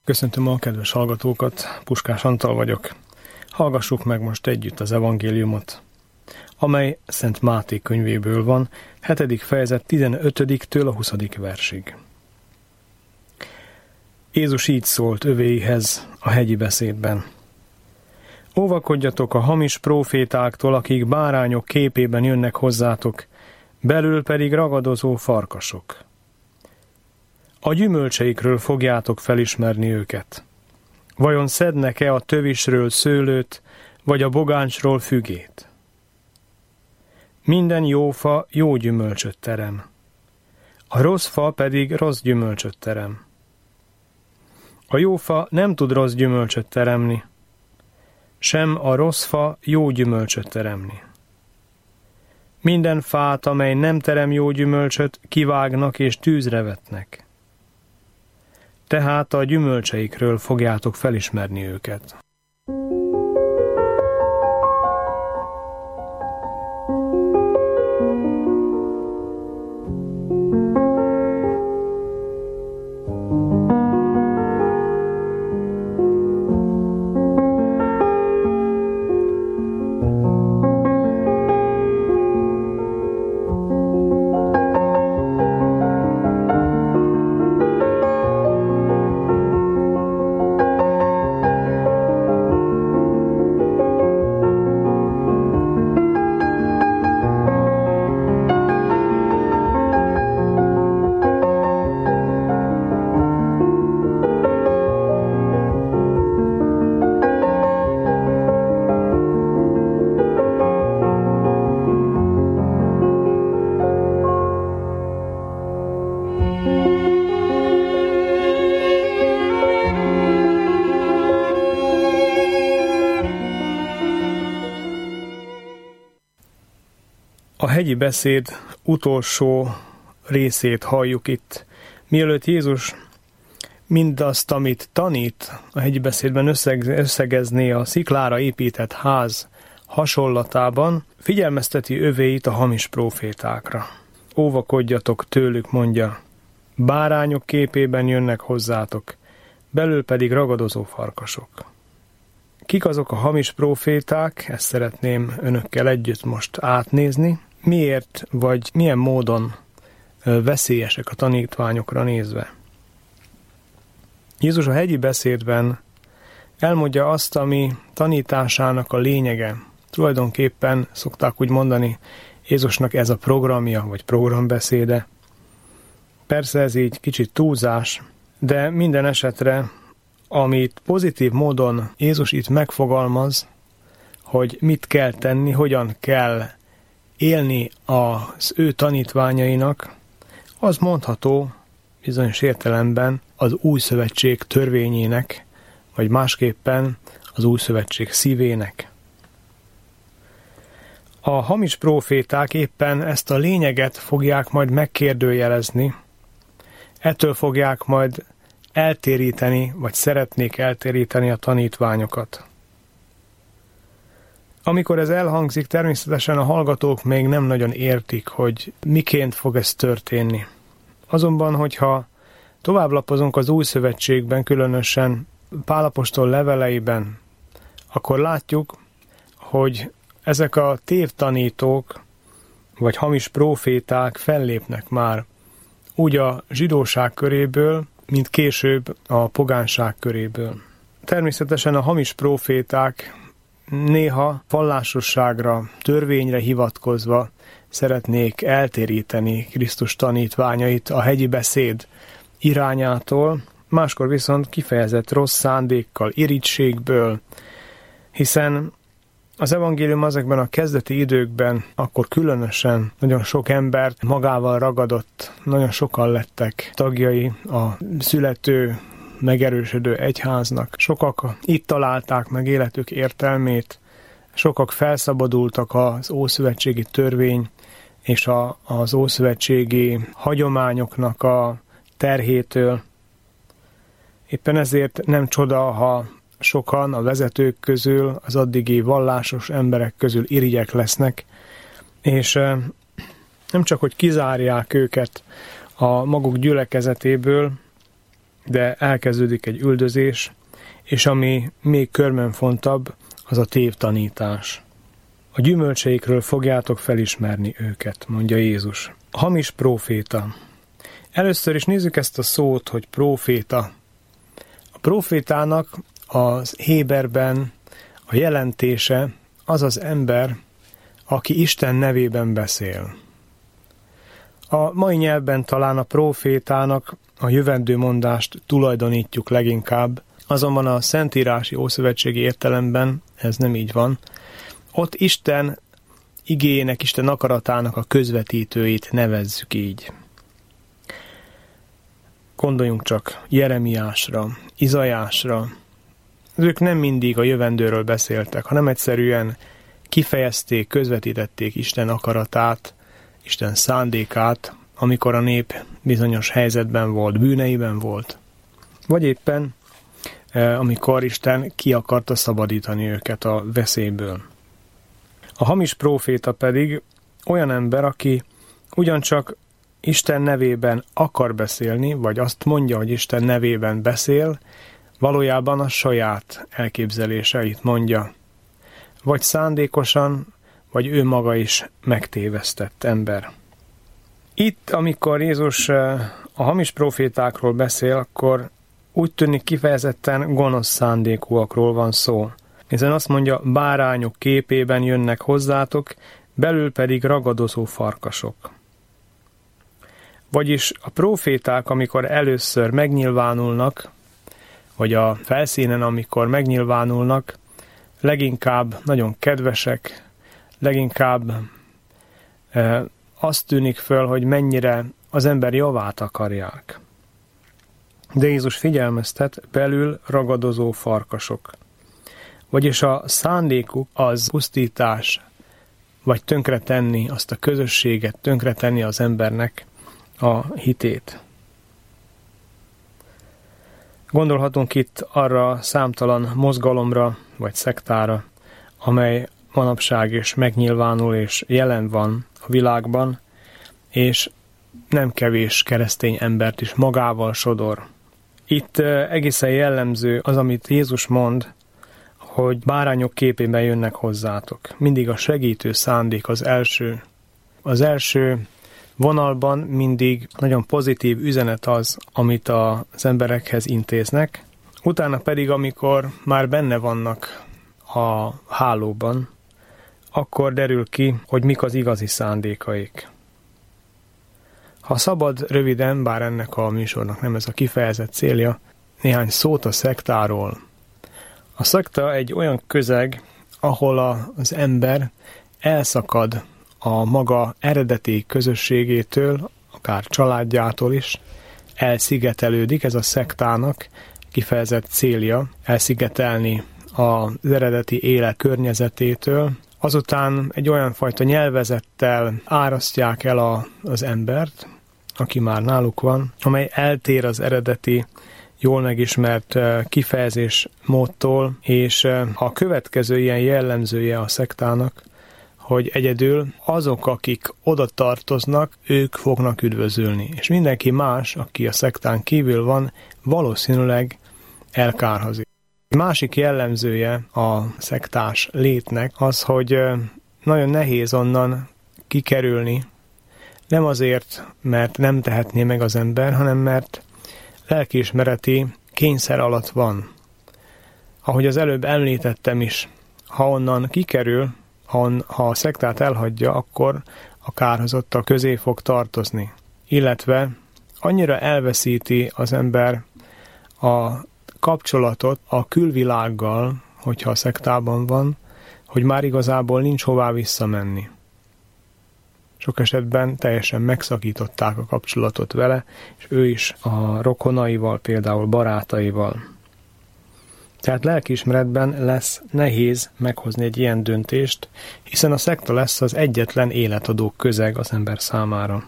Köszöntöm a kedves hallgatókat, Puskás Antal vagyok. Hallgassuk meg most együtt az evangéliumot, amely Szent Máté könyvéből van, 7. fejezet 15-től a 20. versig. Jézus így szólt övéihez a hegyi beszédben. Óvakodjatok a hamis prófétáktól, akik bárányok képében jönnek hozzátok, belül pedig ragadozó farkasok. A gyümölcseikről fogjátok felismerni őket. Vajon szednek-e a tövisről szőlőt, vagy a bogáncsról fügét? Minden jó fa jó gyümölcsöt terem. A rossz fa pedig rossz gyümölcsöt terem. A jó fa nem tud rossz gyümölcsöt teremni, sem a rossz fa jó gyümölcsöt teremni. Minden fát, amely nem terem jó gyümölcsöt, kivágnak és tűzre vetnek. Tehát a gyümölcseikről fogjátok felismerni őket. A hegyi beszéd utolsó részét halljuk itt. Mielőtt Jézus mindazt, amit tanít, a hegyi beszédben összegezné a sziklára épített ház hasonlatában, figyelmezteti övéit a hamis prófétákra. Óvakodjatok tőlük, mondja, bárányok képében jönnek hozzátok, belül pedig ragadozó farkasok. Kik azok a hamis próféták? Ezt szeretném önökkel együtt most átnézni. Miért vagy milyen módon veszélyesek a tanítványokra nézve? Jézus a hegyi beszédben elmondja azt, ami tanításának a lényege. Tulajdonképpen szokták úgy mondani, Jézusnak ez a programja, vagy programbeszéde. Persze ez így kicsit túlzás, de minden esetre, amit pozitív módon Jézus itt megfogalmaz, hogy mit kell tenni, hogyan kell élni az ő tanítványainak, az mondható bizonyos értelemben az új szövetség törvényének, vagy másképpen az új szövetség szívének. A hamis próféták éppen ezt a lényeget fogják majd megkérdőjelezni, ettől fogják majd eltéríteni, vagy szeretnék eltéríteni a tanítványokat. Amikor ez elhangzik, természetesen a hallgatók még nem nagyon értik, hogy miként fog ez történni. Azonban, hogyha továbblapozunk az új szövetségben, különösen Pál apostol leveleiben, akkor látjuk, hogy ezek a tévtanítók, vagy hamis próféták fellépnek már úgy a zsidóság köréből, mint később a pogánság köréből. Természetesen a hamis próféták néha vallásosságra, törvényre hivatkozva szeretnék eltéríteni Krisztus tanítványait a hegyi beszéd irányától, máskor viszont kifejezett rossz szándékkal, irigységből, hiszen az evangélium ezekben a kezdeti időkben akkor különösen nagyon sok embert magával ragadott, nagyon sokan lettek tagjai a születő, megerősödő egyháznak. Sokak itt találták meg életük értelmét, sokak felszabadultak az ószövetségi törvény és az ószövetségi hagyományoknak a terhétől. Éppen ezért nem csoda, ha sokan a vezetők közül, az addigi vallásos emberek közül irigyek lesznek, és nem csak, hogy kizárják őket a maguk gyülekezetéből, de elkezdődik egy üldözés, és ami még körmönfontabb, az a tévtanítás. A gyümölcseikről fogjátok felismerni őket, mondja Jézus. A hamis próféta. Először is nézzük ezt a szót, hogy próféta. A prófétának az héberben a jelentése az az ember, aki Isten nevében beszél. A mai nyelvben talán a prófétának a jövendőmondást tulajdonítjuk leginkább, azonban a szentírási ószövetségi értelemben ez nem így van. Ott Isten igéjének, Isten akaratának a közvetítőit nevezzük így. Gondoljunk csak Jeremiásra, Izaiásra. Ők nem mindig a jövendőről beszéltek, hanem egyszerűen kifejezték, közvetítették Isten akaratát, Isten szándékát, amikor a nép bizonyos helyzetben volt, bűneiben volt. Vagy éppen, amikor Isten ki akarta szabadítani őket a veszélyből. A hamis próféta pedig olyan ember, aki ugyancsak Isten nevében akar beszélni, vagy azt mondja, hogy Isten nevében beszél, valójában a saját elképzeléseit mondja. Vagy szándékosan, vagy ő maga is megtévesztett ember. Itt, amikor Jézus a hamis prófétákról beszél, akkor úgy tűnik kifejezetten gonosz szándékúakról van szó. Hiszen azt mondja, bárányok képében jönnek hozzátok, belül pedig ragadozó farkasok. Vagyis a próféták, amikor először megnyilvánulnak, vagy a felszínen, amikor megnyilvánulnak, leginkább nagyon kedvesek, leginkább azt tűnik föl, hogy mennyire az ember javát akarják. De Jézus figyelmeztet, belül ragadozó farkasok. Vagyis a szándékuk az pusztítás, vagy tönkretenni azt a közösséget, tönkretenni az embernek a hitét. Gondolhatunk itt arra számtalan mozgalomra, vagy szektára, amely manapság is megnyilvánul és jelen van a világban, és nem kevés keresztény embert is magával sodor. Itt egészen jellemző az, amit Jézus mond, hogy bárányok képében jönnek hozzátok. Mindig a segítő szándék az első. Az első vonalban mindig nagyon pozitív üzenet az, amit az emberekhez intéznek. Utána pedig, amikor már benne vannak a hálóban, akkor derül ki, hogy mik az igazi szándékaik. Ha szabad röviden, bár ennek a műsornak nem ez a kifejezett célja, néhány szót a szektáról. A szekta egy olyan közeg, ahol az ember elszakad a maga eredeti közösségétől, akár családjától is, elszigetelődik, ez a szektának kifejezett célja, elszigetelni az eredeti élet környezetétől. Azután egy olyan fajta nyelvezettel árasztják el az embert, aki már náluk van, amely eltér az eredeti, jól megismert kifejezés módtól, és a következő ilyen jellemzője a szektának, hogy egyedül azok, akik oda tartoznak, ők fognak üdvözülni. És mindenki más, aki a szektán kívül van, valószínűleg elkárhozik. Másik jellemzője a szektás létnek az, hogy nagyon nehéz onnan kikerülni, nem azért, mert nem tehetné meg az ember, hanem mert lelkiismereti kényszer alatt van. Ahogy az előbb említettem is, ha onnan kikerül, ha a szektát elhagyja, akkor a kárhozottak közé fog tartozni. Illetve annyira elveszíti az ember a kapcsolatot a külvilággal, hogyha a szektában van, hogy már igazából nincs hová visszamenni. Sok esetben teljesen megszakították a kapcsolatot vele, és ő is a rokonaival, például barátaival. Tehát lelkiismeretben lesz nehéz meghozni egy ilyen döntést, hiszen a szekta lesz az egyetlen életadó közeg az ember számára.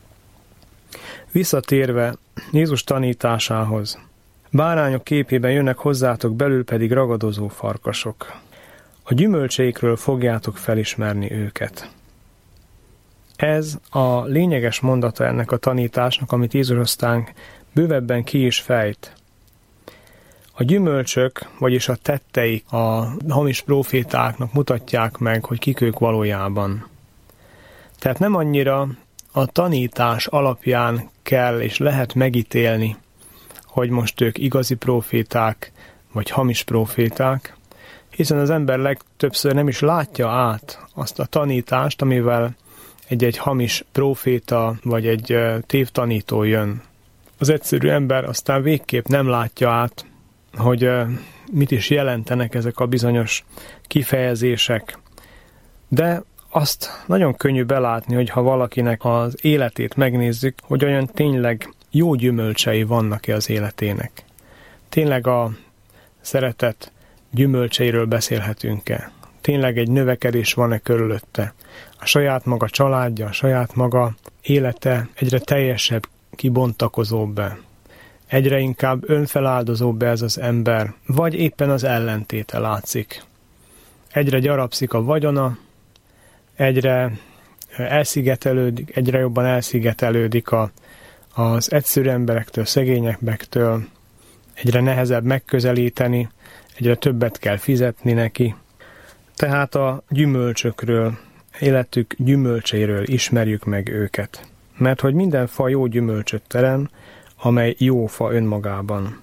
Visszatérve Jézus tanításához, bárányok képében jönnek hozzátok, belül pedig ragadozó farkasok. A gyümölcseikről fogjátok felismerni őket. Ez a lényeges mondata ennek a tanításnak, amit Jézus aztán bővebben ki is fejt. A gyümölcsök, vagyis a tetteik a hamis prófétáknak mutatják meg, hogy kik ők valójában. Tehát nem annyira a tanítás alapján kell és lehet megítélni, hogy most ők igazi próféták, vagy hamis próféták, hiszen az ember legtöbbször nem is látja át azt a tanítást, amivel egy hamis próféta, vagy egy tévtanító jön. Az egyszerű ember aztán végképp nem látja át, hogy mit is jelentenek ezek a bizonyos kifejezések. De azt nagyon könnyű belátni, hogy ha valakinek az életét megnézzük, hogy olyan tényleg jó gyümölcsei vannak-e az életének. Tényleg a szeretet gyümölcseiről beszélhetünk-e? Tényleg egy növekedés van-e körülötte? A saját maga családja, a saját maga élete egyre teljesebb, kibontakozóbb-e? Egyre inkább önfeláldozóbb ez az ember, vagy éppen az ellentéte látszik. Egyre gyarapszik a vagyona, egyre elszigetelődik, egyre jobban elszigetelődik az egyszerű emberektől, szegényektől, egyre nehezebb megközelíteni, egyre többet kell fizetni neki. Tehát a gyümölcsökről, életük gyümölcseiről ismerjük meg őket. Mert hogy minden fa jó gyümölcsöt terem, amely jó fa önmagában.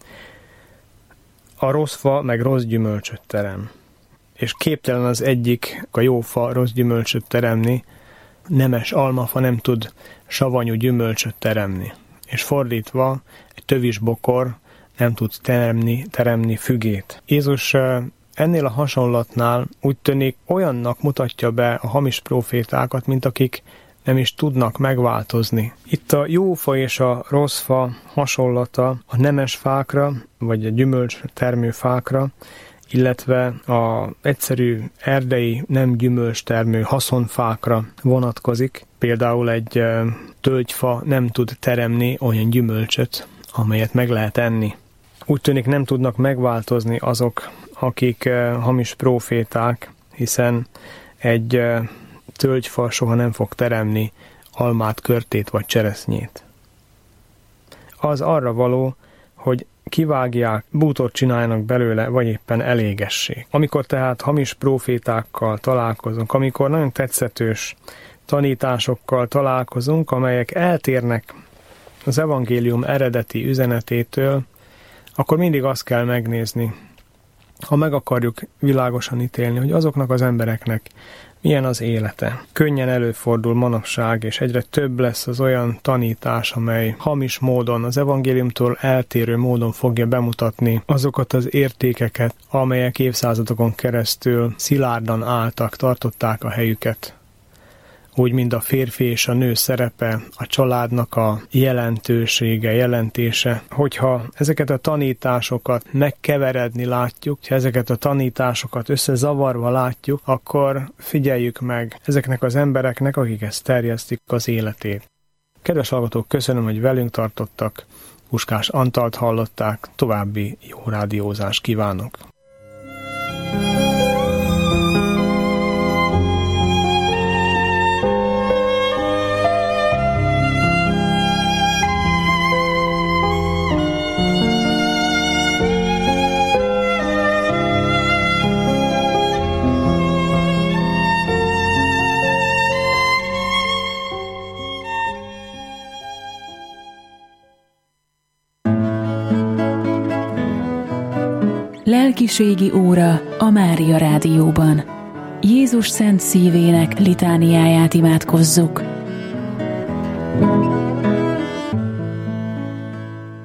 A rossz fa meg rossz gyümölcsöt terem. És képtelen az egyik, a jó fa rossz gyümölcsöt teremni, nemes almafa nem tud savanyú gyümölcsöt teremni. És fordítva, egy tövis bokor nem tud teremni fügét. Jézus ennél a hasonlatnál úgy tűnik olyannak mutatja be a hamis prófétákat, mint akik nem is tudnak megváltozni. Itt a jó fa és a rossz fa hasonlata a nemes fákra, vagy a gyümölcs termő fákra, illetve az egyszerű erdei nem gyümölcs termő haszonfákra vonatkozik. Például egy tölgyfa nem tud teremni olyan gyümölcsöt, amelyet meg lehet enni. Úgy tűnik nem tudnak megváltozni azok, akik hamis próféták, hiszen egy tölgyfa soha nem fog teremni almát, körtét vagy cseresznyét. Az arra való, hogy kivágják, bútort csináljanak belőle, vagy éppen elégessék. Amikor tehát hamis prófétákkal találkozunk, amikor nagyon tetszetős tanításokkal találkozunk, amelyek eltérnek az evangélium eredeti üzenetétől, akkor mindig azt kell megnézni, ha meg akarjuk világosan ítélni, hogy azoknak az embereknek milyen az élete. Könnyen előfordul manapság, és egyre több lesz az olyan tanítás, amely hamis módon, az evangéliumtól eltérő módon fogja bemutatni azokat az értékeket, amelyek évszázadokon keresztül szilárdan álltak, tartották a helyüket. Úgy, mint a férfi és a nő szerepe, a családnak a jelentősége, jelentése. Hogyha ezeket a tanításokat megkeveredni látjuk, ha ezeket a tanításokat összezavarva látjuk, akkor figyeljük meg ezeknek az embereknek, akik ezt terjesztik, az életét. Kedves hallgatók, köszönöm, hogy velünk tartottak. Puskás Antalt hallották, további jó rádiózást kívánok. Lelkiségi óra a Mária Rádióban. Jézus szent szívének litániáját imádkozzuk.